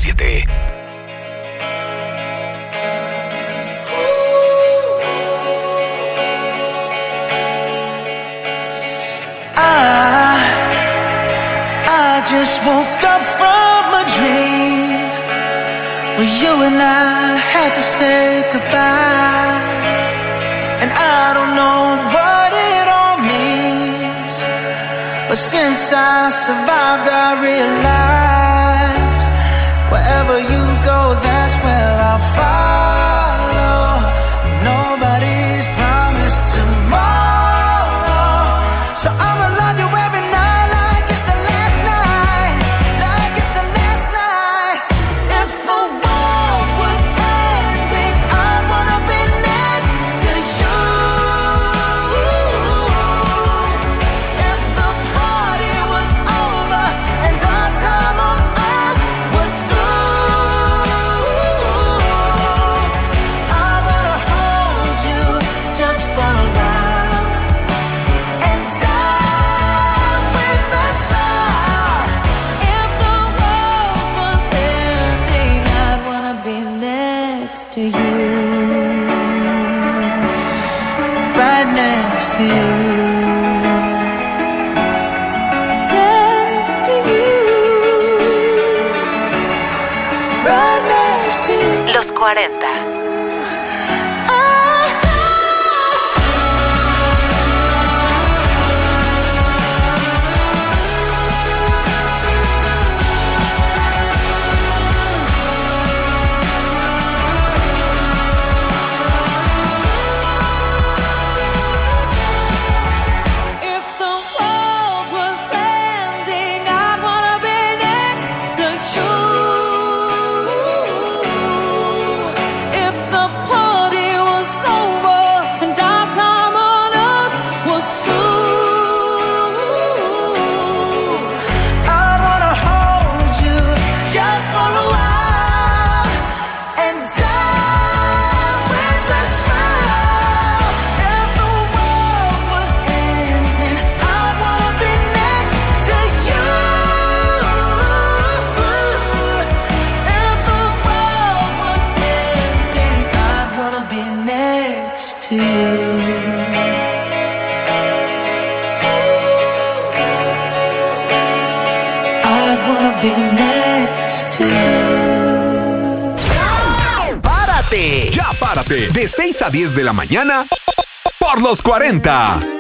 97. I just woke up from a dream where you and I had to say goodbye. And I don't know what it all means, but since I survived I realized wherever you go, that's where I'll follow. Nobody's promised tomorrow, so I'ma love you every night like it's the last night, like it's the last night. If the world was ending, I'd wanna be next to you. If the party was over and our time on earth was through, I wanna hold you just for a while and die with a smile. If the world was ending, I'd wanna be next to you, right next to you, next to you, right next to you. Los 40. If the world was ending, I'd wanna be next to you. If the party was over and our time on earth was through, I'd wanna hold you just for a while and die with a smile. If the world was ending, I'd wanna be next to you. If the world was ending, I'd wanna be next to you. I'd wanna be next to you. ¡Párate! Ya párate. De 6 a 10 de la mañana por los 40.